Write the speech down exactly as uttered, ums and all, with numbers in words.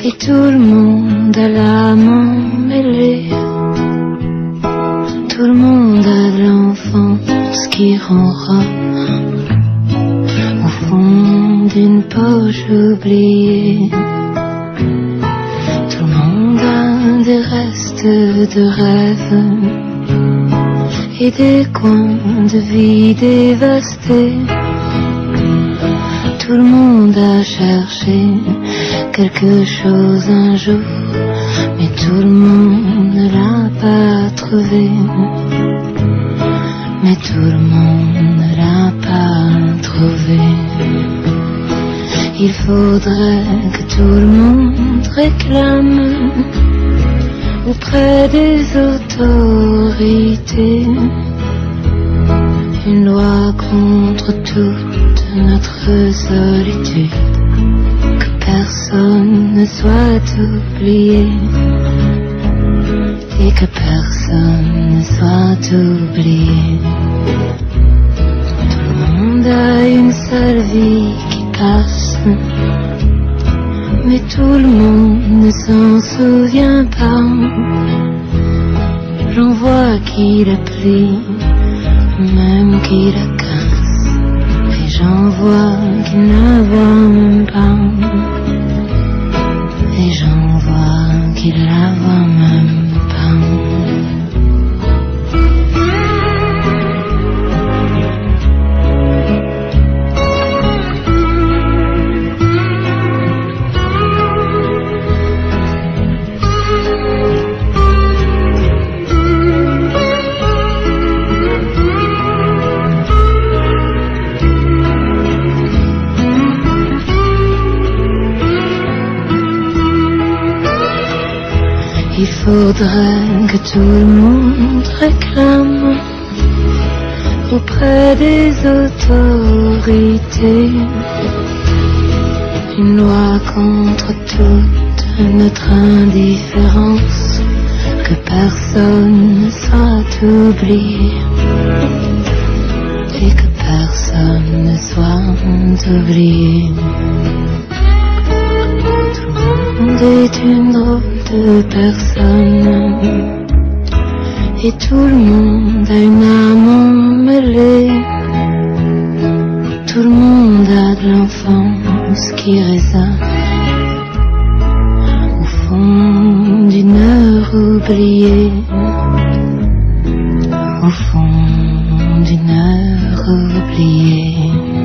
Et tout le monde a l'âme emmêlée. Tout le monde a de l'enfance qui ronronne au fond d'une poche oubliée. Tout le monde a des restes de rêves et des coins de vie dévastés. Tout le monde a cherché quelque chose un jour, mais tout le monde ne l'a pas trouvé. Mais tout le monde ne l'a pas trouvé. Il faudrait que tout le monde réclame auprès des autorités une loi contre toute notre solitude, que personne ne soit oublié et que personne ne soit oublié. Tout le monde a une seule vie qui passe, mais tout le monde ne s'en souvient pas. J'en vois qui la plie, même qui la casse, et j'en vois qui ne voit même pas, et j'en vois qui la voit même pas. Il faudrait que tout le monde réclame auprès des autorités une loi contre toute notre indifférence, que personne ne soit oublié et que personne ne soit oublié. Tout le monde est une drôle de personne, et tout le monde a une âme emmêlée. Tout le monde a de l'enfance qui résonne au fond d'une heure oubliée, au fond d'une heure oubliée.